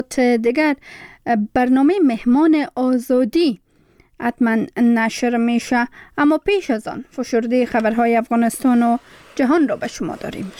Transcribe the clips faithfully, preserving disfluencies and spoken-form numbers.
دیگر برنامه مهمان آزادی حتما نشر میشه، اما پیش از آن فشرده خبرهای افغانستان و جهان را به شما داریم.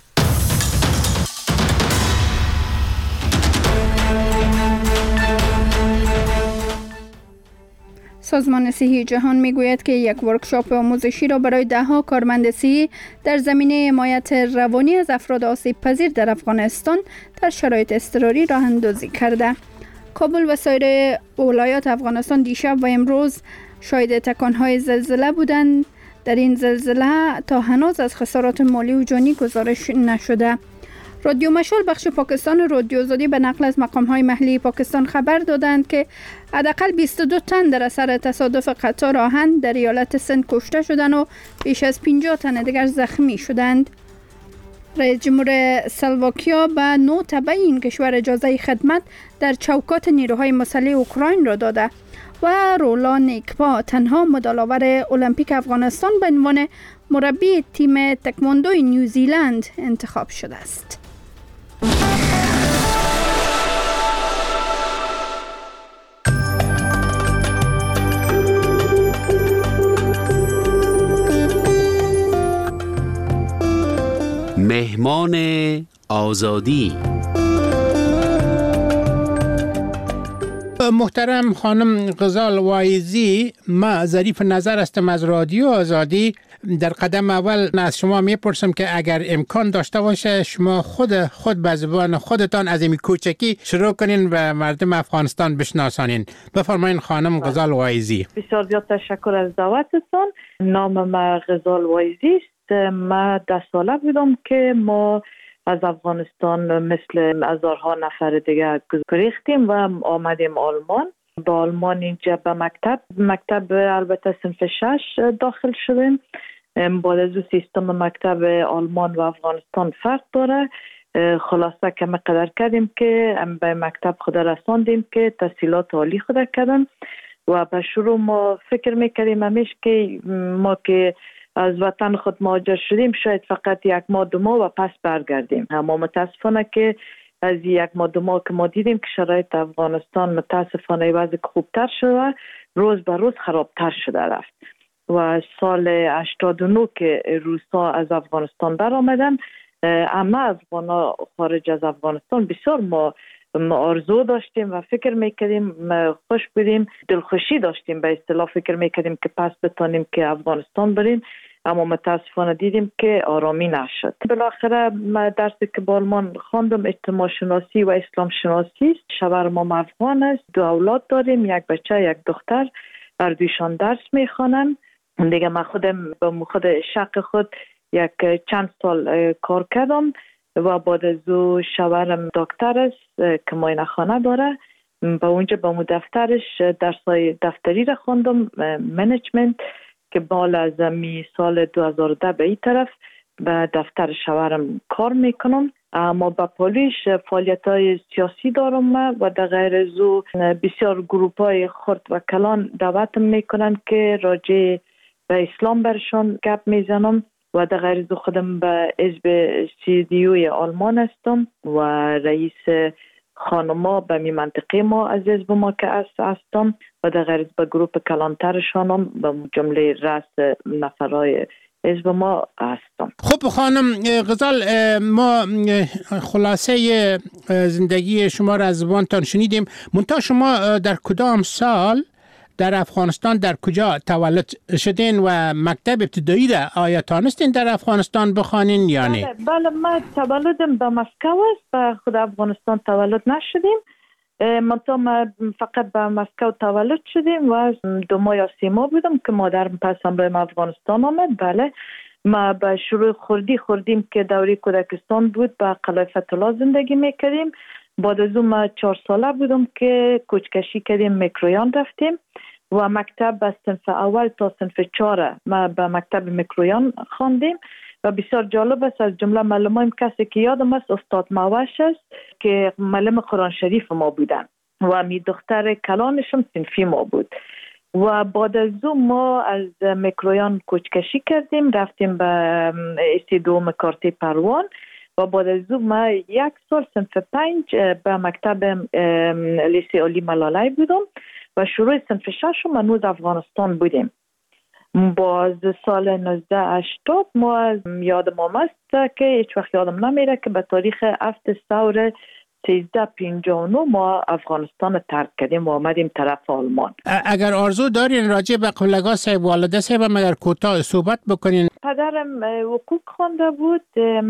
سازمان صحی جهان میگوید که یک ورکشاپ آموزشی را برای ده ها کارمند صحی در زمینه حمایت روانی از افراد آسیب پذیر در افغانستان در شرایط اضطراری راه اندازی کرده. کابل و سایر ولایات افغانستان دیشب و امروز شاهد تکانهای زلزله بودند. در این زلزله تا هنوز از خسارات مالی و جانی گزارش نشده. رادیو مشال بخش پاکستان رادیو آزادی به نقل از مقام‌های محلی پاکستان خبر دادند که حداقل بیست و دو تن در اثر تصادف قطار آهن در ایالت سند کشته شدند و بیش از پنجاه تن دیگر زخمی شدند. رئیس جمهور سلواکیا به نو تبع این کشور اجازه خدمت در چوکات نیروهای مسلح اوکراین را داده و رولان نیکپا تنها مدال‌آور المپیک افغانستان به عنوان مربی تیم تکواندوی نیوزیلند انتخاب شده است. مهمان آزادی. محترم خانم غزال وایزی، ما ظریف نظر هستم از رادیو آزادی. در قدم اول از شما میپرسم که اگر امکان داشته باشه شما خود خود به زبان خودتان از این کوچکی شروع کنین و مردم افغانستان بشناسانین. بفرمایین خانم غزال وایزی. بسیار زیاد تشکر از دعوتتون. نام ما غزال وایزی است. ما ده ساله بودم که ما از افغانستان مثل هزارها نفر دیگه گریختیم و آمدیم آلمان. با آلمان اینجا به مکتب مکتب البته صنف شش داخل شدیم. بعد از او سیستم مکتب آلمان و افغانستان فرق داره. خلاصه که ما قدر کردیم که به مکتب خود رساندیم که تحصیلات عالی خود کردن و به شروع ما فکر میکردیم همیشه که ما که از وطن خود مهاجر شدیم شاید فقط یک ماه دو ماه و پس برگردیم. اما متاسفانه که از یک ماه دو ماه که ما دیدیم که شرایط افغانستان متاسفانه وضع خوبتر شده، روز به روز خرابتر شده رفت و سال هشتاد و نه که روسا از افغانستان بر آمدن، اما افغانا خارج از افغانستان بسیار ما آرزو داشتیم و فکر میکردیم، خوش بودیم، دلخوشی داشتیم، به اصطلاح فکر میکردیم که پس بتانیم که افغانستان بریم، اما متاسفانه دیدیم که آرامی نشد. بالاخره من درسی که با آلمان خواندم اجتماع شناسی و اسلام شناسی است. شوهرم هم افغان است. دو اولاد داریم، یک بچه یک دختر. هر دویشان درس میخوانند. دیگه من خودم با خود شق خود یک چند سال کار کردم و بعد از او شوهرم دکتر است که معاینه خانه داره. با اونجا با مو دفترش درسای دفتری را خواندم، منیجمنت، که بالا از می سال دو هزار و ده به این طرف به دفتر شوهرم کار میکنم. اما با پولیش فعالیت های سیاسی دارم و در غیر از او بسیار گروپ های خرد و کلان دعوتم میکنن که راجع به اسلام برشان گپ میزنم و در غیر از خودم به حزب سی دی اوی آلمان هستم و رئیس خانما به می منطقه ما از حزب ما که هستم و در غیر از به گروپ کلانترشانم به جمله رأس نفرای حزب ما هستم. خب خانم غزال، ما خلاصه زندگی شما را از زبانتان شنیدیم. منتها شما در کدام سال در افغانستان در کجا تولد شدین و مکتب ابتدایی را آیا تانستین در افغانستان بخوانین یا نه؟ بله, بله من تولدم به مسکو است. به خود افغانستان تولد نشدیم. منطقه ما فقط به مسکو تولد شدیم و دو ماه یا سه ماه بودم که مادرم پس همراه افغانستان آمد. بله ما به شروع خوردی خوردیم که دوره کودکستان بود، به قلعه فتح‌الله زندگی میکردیم. بعد از اون ما چهار ساله بودم که کوچکشی کردیم، میکرویان رفتیم و مکتب از صنف اول تا صنف چهار ما به مکتب میکرویان خواندیم و بسیار جالب است. از جمله معلمایم کسی که یادم است استاد موش است که معلم قرآن شریف ما بودن و می دختر کلانشم صنفی ما بود. و بعد از اون ما از میکرویان کوچکشی کردیم، رفتیم به ایسی دوم کارتی پروان و بعد از او ما یک سال صنف پنج به مکتب لیسه علی ملاله بودم و شروع صنف شش ما نوز افغانستان بودیم. باز سال نوزده هشتاد ما یادم آمست که هیچ وقت یادم نمیره که به تاریخ هفت سور سیزده پینجاه و نه ما افغانستان ترک کردیم و آمدیم طرف آلمان. اگر آرزو دارین راجع به قبلگاه صاحب والده صاحب مگر کوتاه صحبت بکنین. پدرم حقوق خوانده بود،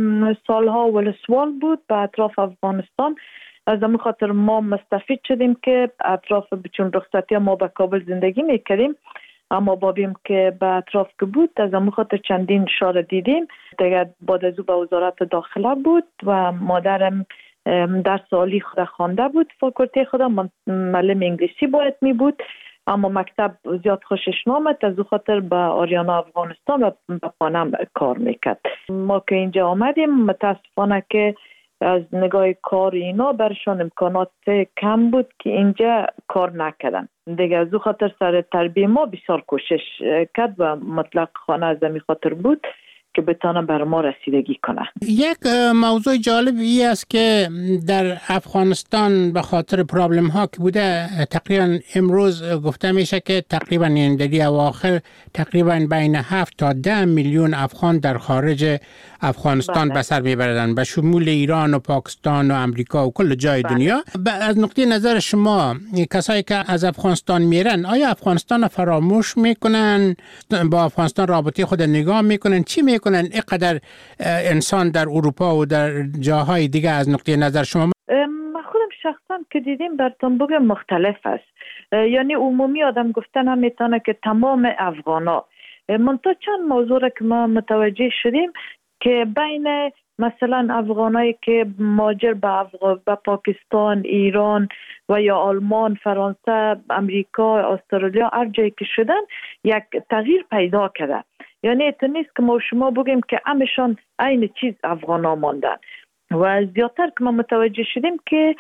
سالها ولسوال بود به اطراف افغانستان. از همون خاطر ما مستفید شدیم که اطراف چون رخصتی ما به کابل زندگی میکردیم، اما بابیم که به اطراف که بود از همون خاطر چندین شار دیدیم. دیگر بعد از او به وزارت داخله بود و مادرم درس عالی خود خوانده بود، فاکولته خود معلم انگلیسی باید می بود، اما مکتب زیاد خوشش نامد، از او خاطر به آریانا افغانستان و به پانم کار میکرد. ما که اینجا آمدیم متاسفانه که از نگاه کار اینا برشان امکانات کم بود که اینجا کار نکردن. دیگه از او خاطر سر تربیه ما بسیار کوشش کرد و مطلق خانه از می خاطر بود که بتانه بر ما رسیدگی کنه. یک موضوع جالب ای است که در افغانستان به خاطر پرابلم ها که بوده تقریبا امروز گفته میشه که تقریبا این دلی اواخر تقریبا بین هفت تا ده میلیون افغان در خارج افغانستان به سر میبردن به شمول ایران و پاکستان و امریکا و کل جای بله. دنیا. از نقطه نظر شما کسایی که از افغانستان میرن آیا افغانستان فراموش میکنن، با افغانستان رابطه خود نگاه میکنن، چی میکنن اینقدر انسان در اروپا و در جاهای دیگه؟ از نقطه نظر شما ما خودم شخصا که دیدیم براتون بگم مختلف است. یعنی عمومی آدم گفتن هم میتونه که تمام افغانا، منتها چند موضوع را که ما متوجه شدیم که بین مثلا افغانایی که مهاجر به افغان به پاکستان، ایران و یا آلمان، فرانسه، امریکا، استرالیا هر جایی که شدن یک تغییر پیدا کرده. یعنی ات نیست که ما شما بگیم که همشان عین چیز افغانا ماندن و زیادتر که ما متوجه شدیم که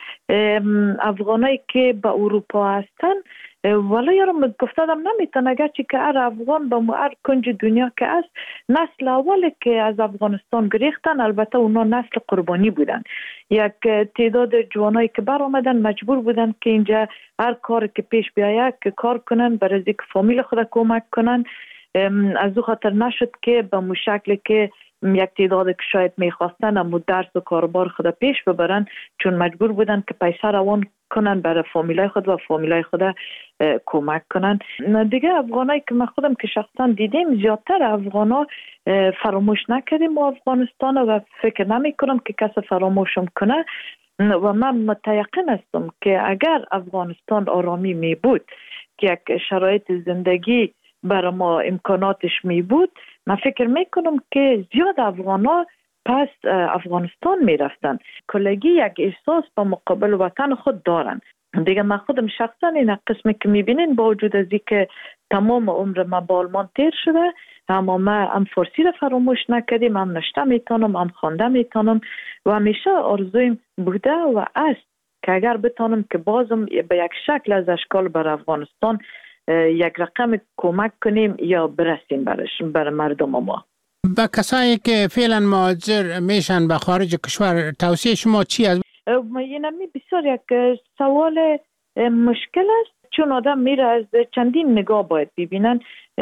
افغانایی که به اروپا هستن ولی یارم گفتادم نمیتون اگرچه که هر افغان به هر کنج دنیا که است نسل اولی که از افغانستان گریختن، البته اونا نسل قربانی بودن. یک تعداد جوانایی که بر آمدن مجبور بودن که اینجا هر کار که پیش بیاید که کار کنن برای اینکه فامیل خود کمک کنن. از او خاطر نشد که به مو شکل که یک تعداد که شاید میخواستن اما درس و کاربار خود پیش ببرن، چون مجبور بودن که پیسه روان کنن برای فامیلای خود و فامیلای خود کمک کنن. دیگه افغانایی که من خودم که شخصا دیدیم زیادتر افغانا فراموش نکردیم و افغانستان و فکر نمی کنم که کسی فراموشم کنه و من متیقن هستم که اگر افغانستان آرامی می بود که یک شرایط زندگی برای ما امکاناتش می بود، من فکر میکنم که زیاد افغانا پس افغانستان میرفتن. کلگی یک احساس با مقابل وطن خود دارن. دیگه من خودم شخصا این قسمی که میبینین با وجود از که تمام عمر ما با آلمان تیر شده، اما ما هم فارسی رو فراموش نکردیم، هم نشته میتونم، هم خوانده میتونم و همیشه آرزویم بوده و است که اگر بتونم که بازم به یک شکل از اشکال بر افغانستان یک رقم کمک کنیم یا برسیم برش بر مردم ما. با کسایی که فعلا مهاجر میشن به خارج کشور توصیه شما چی است؟ اینمی بسیار یک سوال مشکل است، چون آدم میره از چندین نگاه باید ببینن.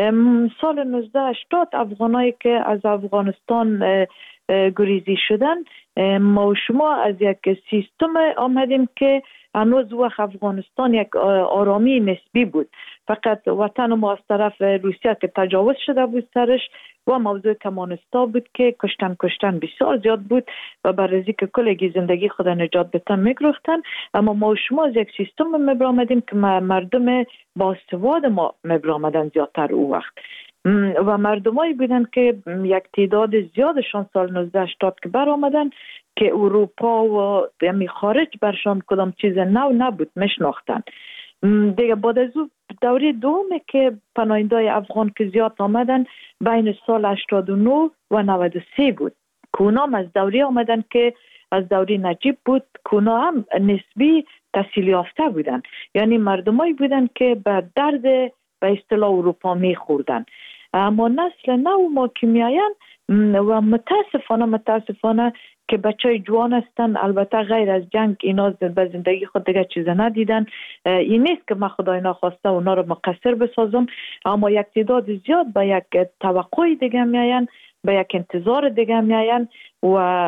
سال نوزده هشتاد افغانایی که از افغانستان گریزی شدن، ما و شما از یک سیستم آمدیم که هنوز وقت افغانستان یک آرامی نسبی بود، فقط وطن ما از طرف روسیه که تجاوز شده بود سرش و موضوع کمانستا بود که کشتن کشتن بسیار زیاد بود و برای که کلگی زندگی خود نجات بتن میگرفتن. اما ما و شما از یک سیستم مبرامدیم که مردم با سواد ما مبرامدن زیادتر او وقت و مردمایی بودن که یک تعداد زیادشان سال نوزده هشتاد که بر آمدن که اروپا و یعنی خارج برشان کدام چیز نو نبود مشناختن. دیگه بعد از او دوره دومه که پناهنده‌های افغان که زیاد آمدن بین سال هشتاد و نه و نود و سه بود که اونا از دوره آمدن که از دوره نجیب بود که اونا هم نسبی تحصیل یافته بودن، یعنی مردمایی بودن که به درد به اصطلاح اروپا میخوردن. اما نسل نو ما که میاین و متاسفانه متاسفانه که بچه جوان هستن، البته غیر از جنگ اینا به زندگی خود دیگه چیز ندیدن. این نیست که من خدای ناخواسته اونا رو مقصر بسازم، اما یک تعداد زیاد به یک توقع دیگه میاین، به یک انتظار دیگه میاین و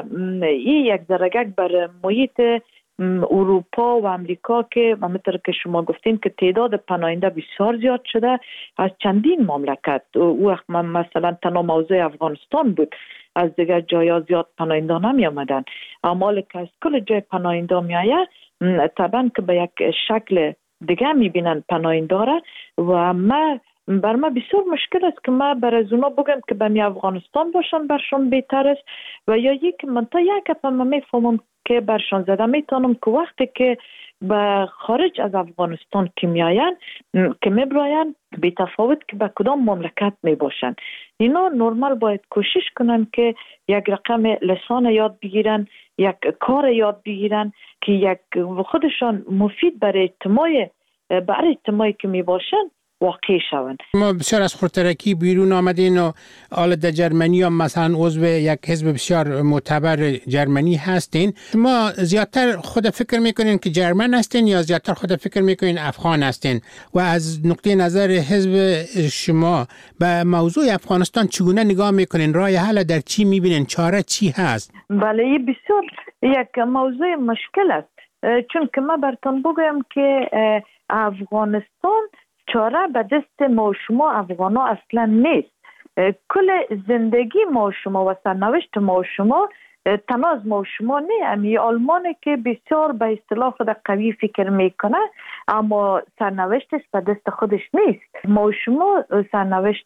این یک درجه بر محیط اروپا و امریکا که همونطور که شما گفتین که تعداد پناهنده بسیار زیاد شده از چندین مملکت. او وقت مثلا تنها موضوع افغانستان بود، از دیگر جایا زیاد پناهنده نمی آمدن، اما که از کل جای پناهنده می آید طبعا که به یک شکل دیگه می بینن پناهنده را و ما بر ما بسیار مشکل است که ما بر از اونا بگم که به افغانستان باشن برشان بهتر است و یا یک من تا یک اپا ما میفهمم که برشان زده میتونم که وقتی که به خارج از افغانستان که میاین که میبراین بی تفاوت که به کدام مملکت میباشن، اینا نرمال باید کوشش کنن که یک رقم لسان یاد بگیرن، یک کار یاد بگیرن که یک خودشان مفید برای اجتماع برای اجتماعی که میباشن واقع شوند. ما بسیار از خودترکی بیرون آمدین و حالا در جرمنی هم مثلا عضو یک حزب بسیار معتبر جرمنی هستین. شما زیادتر خود فکر میکنین که جرمن هستین یا زیادتر خود فکر میکنین افغان هستین و از نقطه نظر حزب شما به موضوع افغانستان چگونه نگاه میکنین؟ راه حل در چی میبینین؟ چاره چی هست؟ بله بسیار یک موضوع مشکل است، چون که ما براتون بگویم که افغانستان چاره به دست ما شما افغانا اصلا نیست. کل زندگی ما شما و سرنوشت ما شما تنها از ما شما نه، امی آلمانه که بسیار به اصطلاح خود قوی فکر میکنه اما سرنوشتش به دست خودش نیست. ما شما سرنوشت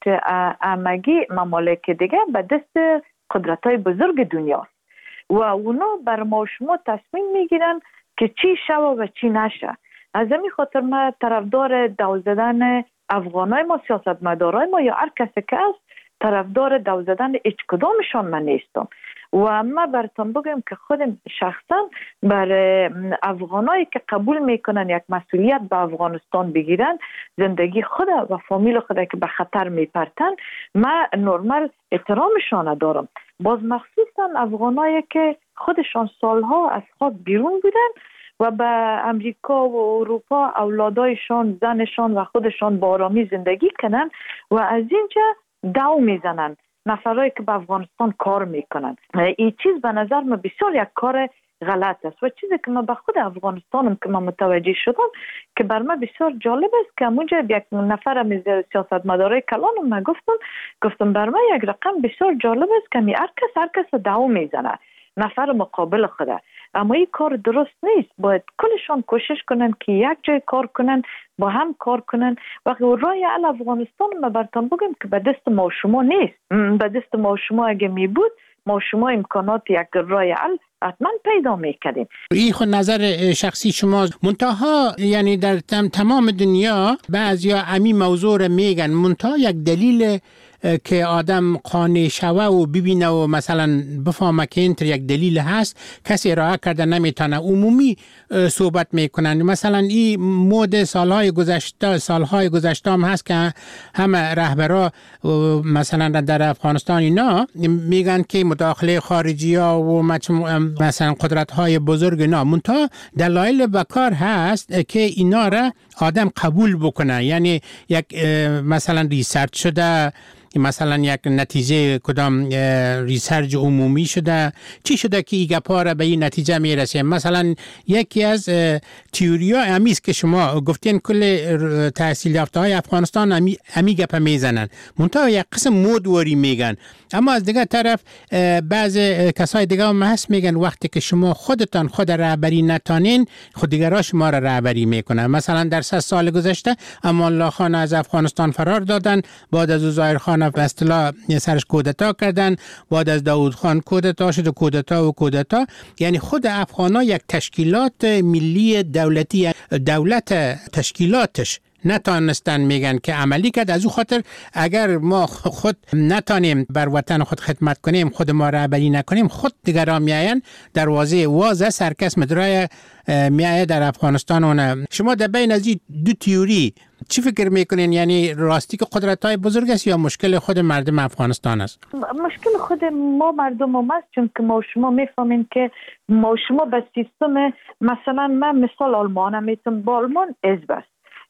همگی ممالک دیگه به دست قدرت‌های بزرگ دنیا و اونا بر ما شما تصمیم میگیرن که چی شوه و چی نشه. از همین خاطر ما طرفدار دو زدن افغانای ما، سیاستمدارای ما یا هر کسی که است طرفدار دو زدن هیچ کدامشان من نیستم و ما براتون بگم که خودم شخصا بر افغانایی که قبول میکنن یک مسئولیت به افغانستان بگیرن، زندگی خود و فامیل خود که به خطر میپرتن، ما نرمال احترامشان دارم. باز مخصوصا افغانایی که خودشان سالها از خاک بیرون بودن و به امریکا و اروپا اولادایشان، زنشان و خودشان با آرامی زندگی کنن و از اینجا دو میزنن نفرایی که به افغانستان کار میکنن. این چیز به نظر من بسیار یک کار غلط است و چیزی که من به خود افغانستانم که من متوجه شدم که بر من بسیار جالب است که اونجا یک نفر از سیاستمدارای کلانم من گفتم گفتم بر من یک رقم بسیار جالب است که هر کس هر کس دو میزنه نفر مقابل خوده، اما این کار درست نیست. باید کلشان کوشش کنن که یک جای کار کنن، با هم کار کنن و رای حل افغانستان ما براتون بگم که به دست ما شما نیست. به دست ما شما اگه می بود ما شما امکانات یک رای حل حتما پیدا میکردیم. این خود نظر شخصی شما منتها یعنی در تم تمام دنیا بعضیا امی موضوع رو میگن منتها یک دلیل که آدم قانع شوه و ببینه و مثلا بفهمه که این یک دلیل هست کسی ارائه کرده نمیتونه عمومی صحبت میکنن. مثلا این مود سالهای گذشته سالهای گذشته هم هست که همه رهبرا مثلا در افغانستان اینا میگن که مداخله خارجی ها و مثلا قدرت های بزرگ اینا منتها دلایل بکار هست که اینا را آدم قبول بکنه. یعنی یک مثلا ریسرچ شده، مثلا یک نتیجه کدام ریسرچ عمومی شده، چی شده که این گپا را به این نتیجه میرسه. مثلا یکی از تئوریا امیست که شما گفتین کل تحصیل یافته های افغانستان امی, امی گپا میزنن منتها یک قسم مودوری میگن، اما از دیگه طرف بعض کسای دیگه هم هست میگن وقتی که شما خودتان خود رهبری نتانین خود دیگرها شما را رهبری میکنن. مثلا در سه سال گذشته امان الله خان از افغانستان فرار دادن، بعد از ظاهر خان به اصطلاح سرش کودتا کردن، بعد از داوود خان کودتا شد و کودتا و کودتا. یعنی خود افغانا یک تشکیلات ملی دولتی دولت تشکیلاتش نتانستن میگن که عملی کرد. از او خاطر اگر ما خود نتانیم بر وطن خود خدمت کنیم، خود ما رهبری نکنیم، خود دیگران میاین دروازه واز سرکس مدرای میایه در افغانستان. اون شما در بین از این دو تیوری چی فکر میکنین؟ یعنی راستی که قدرت های بزرگ است یا مشکل خود مردم افغانستان است؟ مشکل خود ما مردم هم است، چون که ما شما میفهمین که ما شما به سیستم، مثلا من مثال آلمان هم میتونم، با آلمان حزب است،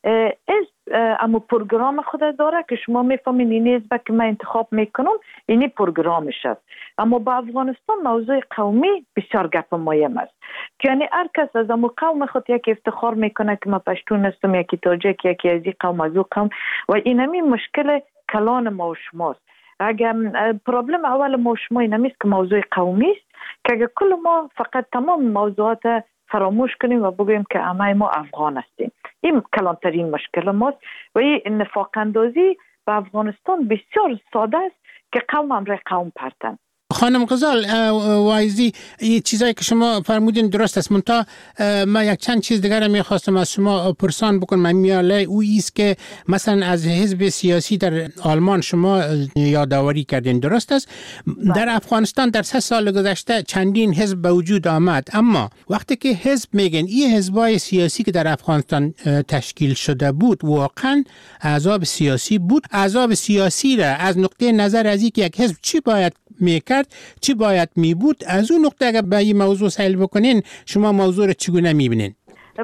حزب اما پروگرام خود داره که شما میفهمین این حزب که من انتخاب میکنم اینی پروگرامش است. اما با افغانستان موضوع قومی بسیار گپ مهم است، که یعنی هر کس از امو قوم خود یک افتخار میکنه که من پشتون هستم، یکی تاجیک، یکی از این قوم از او قوم، و اینمی مشکل کلان ما و شماست. اگر پرابلم اول ما و شما اینمیست که موضوع قومی است، که اگر کل ما فقط تمام موضوعات فراموش کنیم و بگوییم که همه ما افغان هستیم، این کلانترین مشکل ماست. و این نفاق اندازی به افغانستان بسیار ساده است که قوم امر قوم پرتن. خانم غزال وایزی، این چیزایی که شما فرمودین درست است، منتها ما یک چند چیز دیگر میخواستم از شما پرسان بکنم. من میاله او ایست که مثلا از حزب سیاسی در آلمان شما یادآوری کردین، درست است؟ در افغانستان در سه سال گذشته چندین حزب به وجود آمد، اما وقتی که حزب میگن این حزبای سیاسی که در افغانستان تشکیل شده بود واقعا احزاب سیاسی بود؟ احزاب سیاسی را از نقطه نظر از اینکه یک حزب چی باید میکرد، چی باید میبود، از اون نقطه اگر به این موضوع سهل بکنین شما موضوع رو چگونه میبینین؟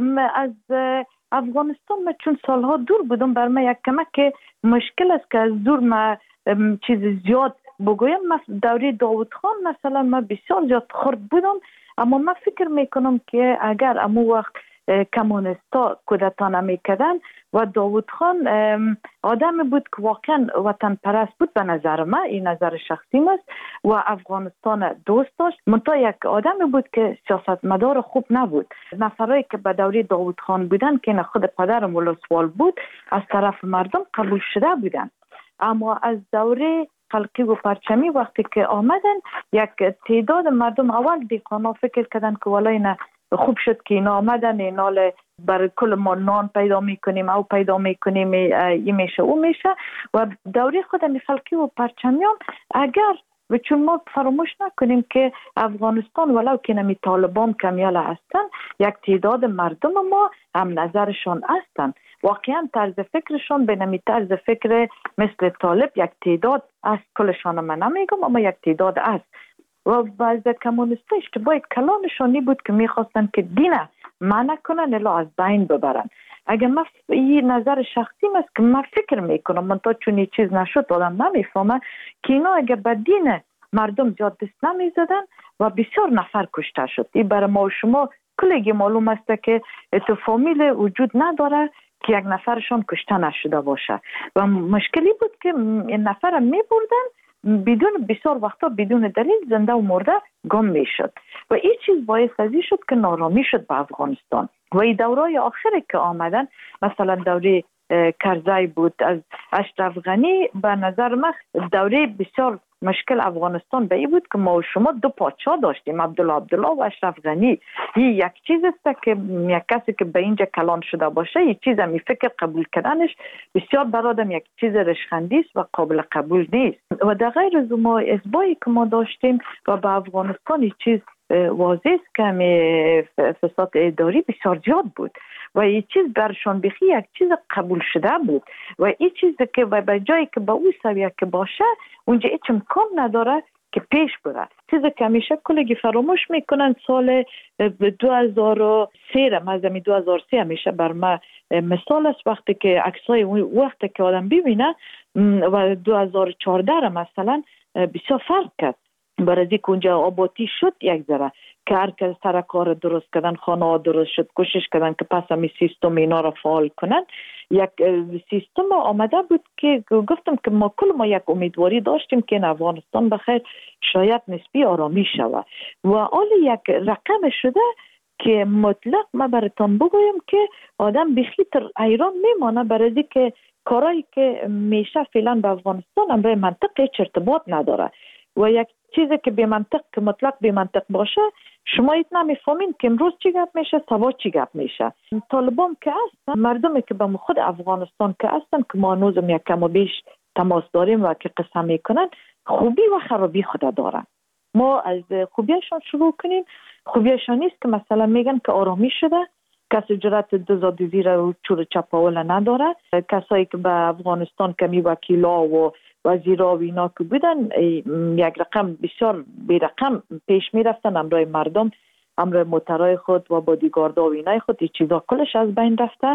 از افغانستان من چون سالها دور بودم، بر من یک کمک مشکل است که از دور ما چیز زیاد بگویم. دوره داوود خان مثلا من بسیار زیاد خرد بودم، اما من فکر میکنم که اگر امو وقت کمونستا کودتا نمیکردن و داوود خان آدم بود که واقعا وطن پرست بود، به نظر من، این نظر شخصی است، و افغانستان دوست داشت، منتها یک آدم بود که سیاستمدار خوب نبود. نفرایی که به دوره داوود خان بودن که نه خود پدر ولسوال بود، از طرف مردم قبول شده بودن، اما از دوره خلقی و پرچمی وقتی که آمدن یک تعداد مردم اول دیقانا فکر کردن که ولای نه خوب شد که اینا آمدن، اینا برای کل ما نان پیدا میکنیم او پیدا میکنیم، این میشه او میشه. و دوره خود خلقی و پرچمیان اگر و چون ما فراموش نکنیم که افغانستان ولو که نمی طالبان کمیال هستن، یک تعداد مردم ما هم نظرشان هستن، واقعا طرز فکرشان به نمی طرز فکر مثل طالب یک تعداد است، کلشان من نمیگم اما یک تعداد است. و بعض کمونیستا اشتباه کلانشانی بود که میخواستن که دین منع کنن الا از بین ببرن. اگر من این نظر شخصی است که من فکر میکنم، من تا چون این چیز نشد آدم نمیفهمه که اینا اگر به دین مردم زیاد دست نمیزدن و بسیار نفر کشته شد. این برای ما و شما کلگی معلوم است که تو فامیل وجود نداره که یک نفرشان کشته نشده باشه و مشکلی بود که این نفر میبردن بدون بسیار وقتا بدون دلیل زنده و مرده گم میشد و این چیز باعث ازی شد که نارامی شد به افغانستان. و این دورای آخری که آمدن، مثلا دوره کرزی بود از اشرف غنی، به نظر من دوره بسیار مشکل افغانستان به این بود که ما و شما دو پادشاه داشتیم، عبدالله عبدالله و اشرف غنی. این یک چیز است که یک کسی که به اینجا کلان شده باشه، یک چیز می فکر قبول کردنش بسیار برادم یک چیز رشخندی است و قابل قبول نیست. و در غیر از ما ازبایی که ما داشتیم و به افغانستان یک چیز واضح است که فساد اداری بسیار زیاد بود و این چیز برشان بخی یک چیز قبول شده بود و این چیز که به جایی که به اون سویه که باشه اونجا هیچ امکان نداره که پیش بره. چیزی که همیشه کلگی فراموش میکنن سال دو هزار و سه مزمی دو هزار و سه همیشه بر ما مثال است، وقتی که عکسای وقتی که آدم ببینه و دو هزار و چهارده مثلا بسیار فرق کرد، برای که اونجا آبادی شد یک ذره که هر کس سر کار درست کردن، خانه ها درست شد، کوشش کردن که پس همی سیستم اینا را فعال کنن. یک سیستم آمده بود که گفتم که ما کل ما یک امیدواری داشتیم که این افغانستان بخیر شاید نسبی آرامی شود و حال یک رقم شده که مطلق ما براتون بگویم که آدم بخیتر ایران میمانه، برای که کارایی که میشه فعلا به افغانستان هم به منطق هیچ ارتباط نداره و یک چیزی که به منطق که مطلق به منطق باشه شما ایت نمیفهمین که امروز چی گپ میشه، سبا چی گپ میشه. طالبان که هستن، مردمی که به خود افغانستان که هستن که ما هنوزم یک کم و بیش تماس داریم و که قسم میکنن، خوبی و خرابی خود دارن. ما از خوبیشان شروع کنیم. خوبیشان نیست که مثلا میگن که آرامی شده، کسی جرأت دزدی را چور چپاول نداره. کسایی که به افغانستان کمی وکیلا و وزیرا و اینا که بودن یک رقم بسیار بی رقم پیش می رفتن، امرای مردم، امرای موترای خود و بادیگاردا و اینای خود، این چیزا کلش از بین رفته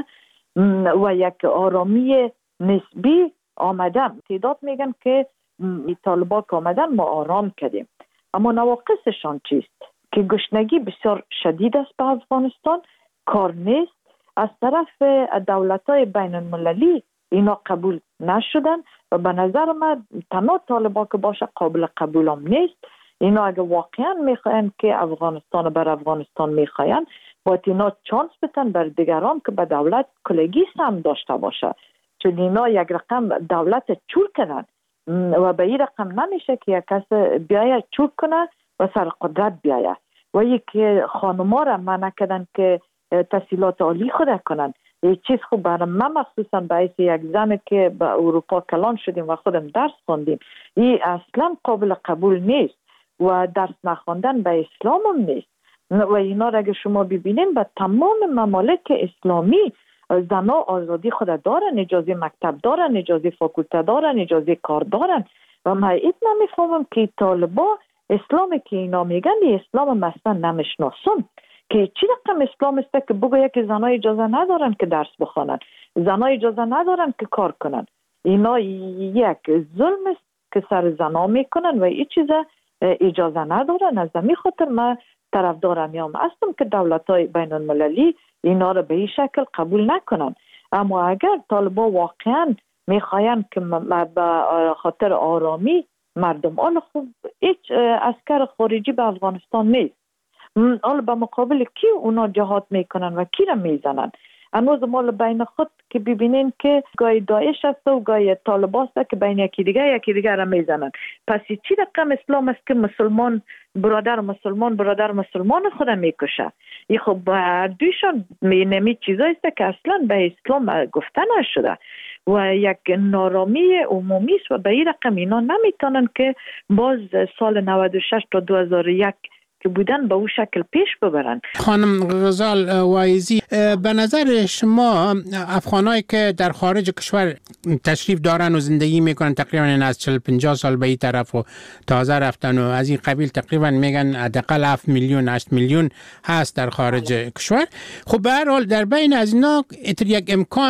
و یک آرامی نسبی آمدن. تعداد میگن که طالبان که آمدن ما آرام کردیم، اما نواقصشان چیست؟ که گشنگی بسیار شدید است به افغانستان، کار نیست، از طرف دولت‌های بین المللی اینا قبول نشدن و به نظر من تنها طالبان که باشه قابل قبول هم نیست. اینا اگه واقعا میخواین که افغانستان بر افغانستان میخواین، باید اینا چانس بتن بر دیگران که به دولت کلگی هم داشته باشه، چون اینا یک رقم دولت چور کنن و به این رقم نمیشه که یک کس بیاید چور کنه و سر قدرت بیاید و یک خانما را منع کردن که تحصیلات عالی خود کنن. یک چیز خوب برای من مخصوصا باعث یک زن که به اروپا کلان شدیم و خودم درس خوندیم، این اصلا قابل قبول نیست و درس نخواندن به اسلام هم نیست و اینا را اگه شما ببینین به تمام ممالک اسلامی زنها آزادی خود دارن، اجازه مکتب دارن، اجازه فاکولته دارن، اجازه کار دارن و من ایت نمیفهمم که طالبا اسلامی که اینا میگن این اسلام مثلا نمیشناسم که چی رقم اسلام است که بگوید که زنها اجازه ندارن که درس بخوانن، زنها اجازه ندارن که کار کنن. اینا یک ظلم است که سر زنها میکنن و این چیزا اجازه ندارن. از همین خاطر من طرفدار میام هستم که دولت‌های بین المللی اینا رو به این شکل قبول نکنن. اما اگر طالبان واقعا میخواین که به خاطر آرامی مردم، حالا خوب هیچ عسکر خارجی به افغانستان نیست، حالا به مقابل کی اونا جهاد میکنن و کی را میزنن؟ هنوز ما بین خود که ببینین که گاهی داعش است و گاهی طالبان است که بین یکی دیگه یکی دیگه را میزنن. پس چی رقم اسلام است که مسلمان برادر مسلمان برادر مسلمان خود میکشه؟ این خب دویشان نمی چیزایی است که اصلا به اسلام گفته نشده و یک نارامی عمومی است و به این رقم اینا نمیتونن که باز سال نود و شش تا دو هزار و یک که بودن به اون شکل پیش ببرن. خانم غزال وایزی، به نظر شما افغانایی که در خارج کشور تشریف دارن و زندگی میکنن تقریبا از چهل پنجاه سال به این طرف و تازه رفتن و از این قبیل تقریبا میگن حداقل هفت میلیون هشت میلیون هست در خارج کشور، خب به هر حال در بین از اینا یک امکان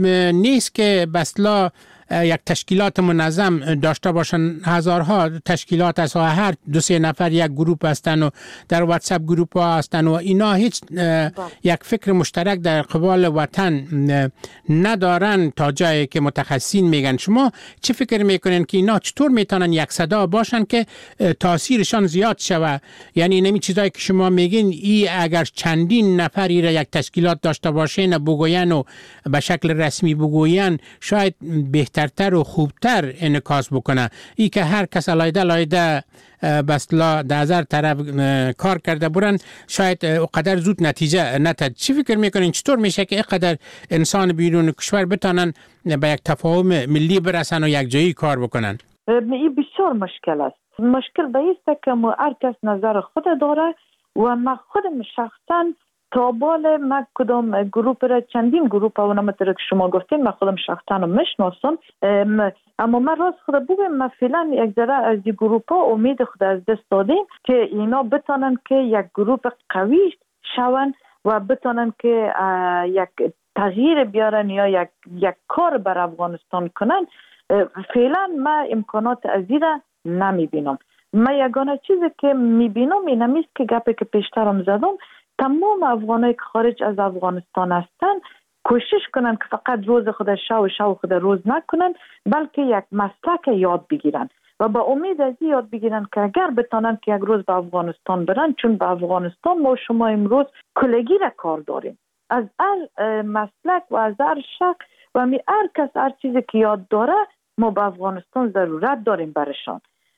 نیست که بسلا یک تشکیلات منظم داشته باشن؟ هزارها تشکیلات از هر دو سه نفر یک گروپ هستن و در واتساپ گروپ ها هستن و اینا هیچ یک فکر مشترک در قبال وطن ندارن تا جایی که متخصصین میگن. شما چه فکر میکنین که اینا چطور میتونن یک صدا باشن که تاثیرشان زیاد شوه؟ یعنی نمی چیزایی که شما میگین ای اگر چندین نفری را یک تشکیلات داشته باشین بگوین و به شکل رسمی بگوین شاید بهتر تر و خوبتر انعکاس بکنه. ای که هر کس لایده لایده بسلا در هزار طرف کار کرده برن شاید اقدر زود نتیجه نتد. چی فکر میکنین چطور میشه که اقدر انسان بیرون کشور بتانن به یک تفاهم ملی برسن و یک جایی کار بکنن؟ این بسیار مشکل است. مشکل به است که هر کس نظر خود داره و من خودم شخصا تا بال من کدام گروپ را چندین گروپ ها و نمطره که شما گفتین من خودم شخصا میشناسم، اما من راست خود بگم من فعلا یک ذره از این گروپ ها امید خود از دست دادیم که اینا بتانن که یک گروپ قوی شون و بتانن که یک تغییر بیارن یا یک یک کار بر افغانستان کنن. فعلا من امکانات از این را نمیبینم. من یگانه چیزی که میبینم این همیست که گپی که پیشترم زدم، تمام افغانایی که خارج از افغانستان هستن کوشش کنن که فقط روز خود شو شو خود روز نکنن، بلکه یک مسلک یاد بگیرن و با امید از یاد بگیرن که اگر بتانن که یک روز به افغانستان برن، چون به افغانستان ما شما امروز کلگی را کار داریم از هر مسلک و از هر شخص و می هر کس هر چیزی که یاد داره ما به افغانستان ضرورت داریم برشان.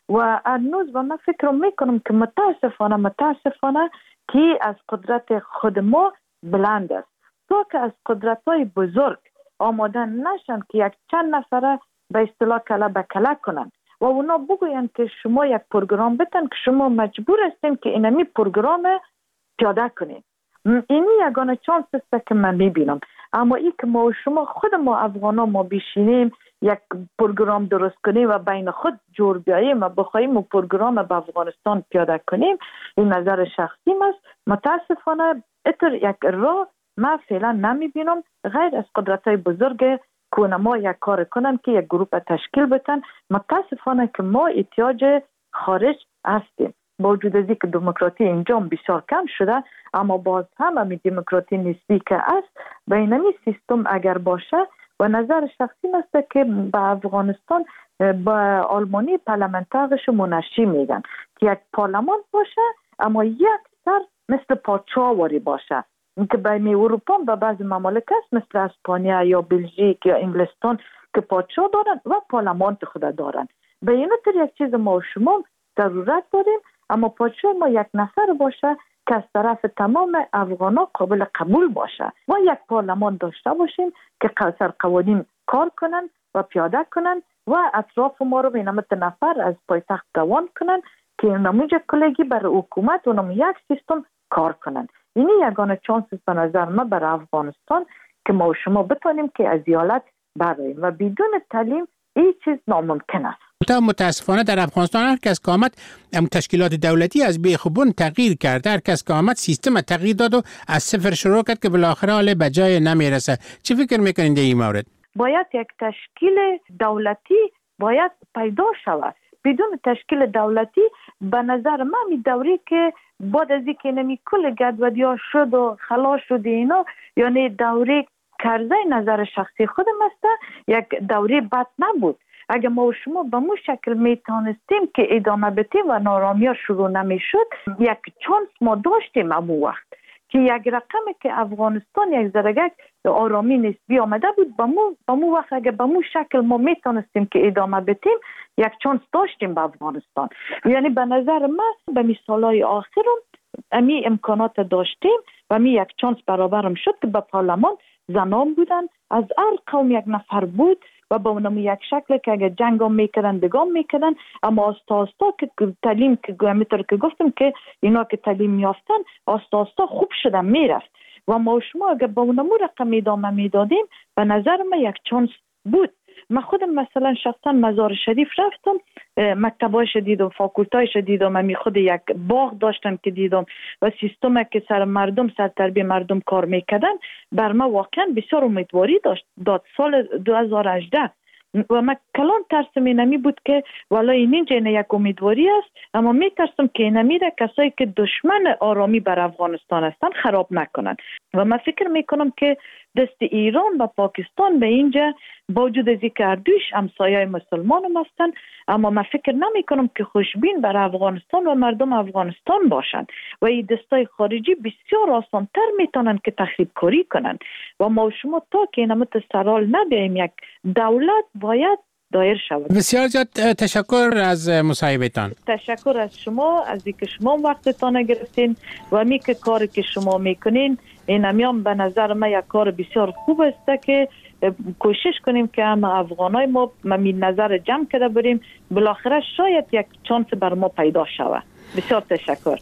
و هنوز و من فکر میکنم که متاسفانه متاسفانه که از قدرت خود ما بلند است. تو که از قدرت های بزرگ آماده نشن که یک چند نفره به اصطلاح کله به کله کنن و اونا بگوین که شما یک پروگرام بتن که شما مجبور هستیم که اینمی پروگرام پیاده کنیم. اینی یگانه چانس است که من میبینم. اما ای که ما و شما خود ما افغانا ما بشینیم یک پروگرام درست کنیم و بین خود جور بیاییم و بخوایم و پروگرام به افغانستان پیاده کنیم، این نظر شخصیم است. متاسفانه اتر یک راه ما فعلا نمیبینم غیر از قدرت های بزرگ که ما یک کار کنن که یک گروه تشکیل بتن. متاسفانه که ما احتیاج خارج هستیم. با وجود از اینکه دموکراسی اینجا بسیار کم شده، اما باز هم همین دموکراسی نسبی که است به اینمی سیستم اگر باشه و نظر شخصی است که به افغانستان با آلمانی پارلمانترش منشی میگن که یک پارلمان باشه اما یک سر مثل پادشاهواری باشه، اینکه بین اروپا و بعضی ممالک است مثل اسپانیا یا بلژیک یا انگلستان که پادشاه دارن و پارلمان خود دارن. به این طور یک چیز ما و شما ضرورت داریم، اما پادشاه ما یک نفر باشه که از طرف تمام افغانا قابل قبول باشه و یک پارلمان داشته باشیم که سر قوانین کار کنن و پیاده کنن و اطراف ما رو به نمت نفر از پایتخت دوان کنن که نموجه کلگی برای حکومت و نمو یک سیستم کار کنن. اینی یگانه چانس به نظر ما برای افغانستان که ما و شما بتونیم که از ایالت براییم و بدون تعلیم این چیز ناممکن است. متاسفانه در افغانستان هر کس که آمد تشکیلات دولتی از بیخوبون تغییر کرد. هر کس که آمد سیستم تغییر داد و از صفر شروع کرد که بالاخره حال به جای نمیرسه. چی فکر میکنید در این مورد؟ باید یک تشکیل دولتی باید پیدا شود. بدون تشکیل دولتی به نظر من می دوری که بعد از اینکه نمی کل گدودیا شد و خلاص شد اینا، یعنی دوری کرزه نظر شخصی خودم است یک دوری بد نبود. اگر ما و شما به مو شکل می تانستیم که ادامه بدیم و نارامی ها شروع نمی شد، یک چانس ما داشتیم امو وقت که یک رقمی که افغانستان یک درجه آرامی نسبی آمده بود، به مو, به مو وقت اگر به مو شکل ما می تانستیم که ادامه بدیم یک چانس داشتیم به افغانستان. یعنی به نظر من به مثالای آخرم امی امکانات داشتیم و می یک چانس برابرم شد که به پارلمان زنان بودن، از هر قوم یک نفر بود و با اونم یک شکل که اگر جنگ هم میکردن دگام میکردن، اما آستا آستا که تعلیم که گوهمیتر که گفتم که اینا که تعلیم میافتن آستا آستا خوب شدن میرفت و ما شما اگر با اونم رقم ادامه میدادیم به نظر من یک چانس بود. من خودم مثلا شخصا مزار شریف رفتم، مکتبایش دیدم، فاکولتایش دیدم، من خود یک باغ داشتم که دیدم و سیستم که سر مردم سر تربیت مردم کار میکردن بر ما واقعا بسیار امیدواری داشت داد. سال دو هزار و هجده و من کلان ترسم اینمی بود که والا اینجا این یک امیدواری است، اما می ترسم که اینمی را کسایی که دشمن آرامی بر افغانستان هستن خراب نکنن و من فکر میکنم که دست ایران و پاکستان به اینجا با وجود از اینکه اردوش همسایه مسلمان هم هستن، اما من فکر نمی کنم که خوشبین بر افغانستان و مردم افغانستان باشند و این دستای خارجی بسیار آسانتر میتونن که تخریب کاری کنن و ما و شما تا که اینمت سرال نبیاییم یک دولت باید دایر شود. بسیار زیاد تشکر از مصاحبتان. تشکر از شما از اینکه شما وقتتان گرفتین و می که کاری که شما میکنین این همیان به نظر من یک کار بسیار خوب است که کوشش کنیم که هم افغانای ما می نظر جمع کرده بریم، بالاخره شاید یک چانس بر ما پیدا شود. بسیار تشکر.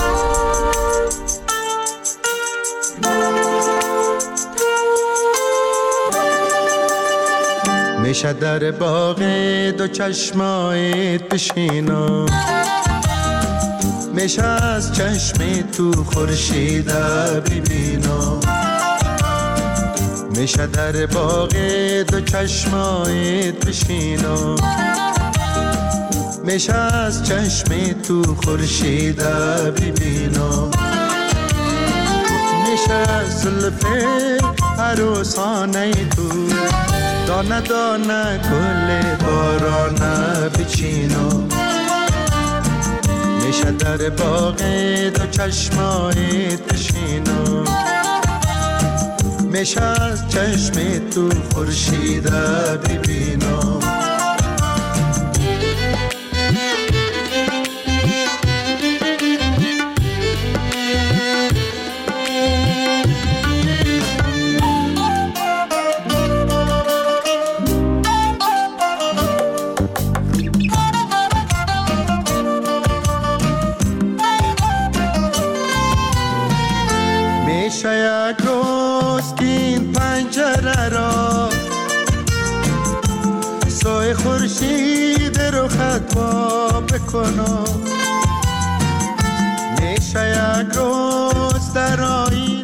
میشه در باغ دو چشمایت بشینم، میشه از چشم تو خورشید ببینم، میشه در باغ دو چشمایت بشینم، میشه از چشم تو خورشید ببینم، میشه از زلف عروسانه تو دانه دانه گل بارانه بچینم، میشه در باغ دو چشمایت بشینم، میشه از چشم تو خورشید ببینم. ای خورشید رخت وا بکنم، میشه یک روز در آیین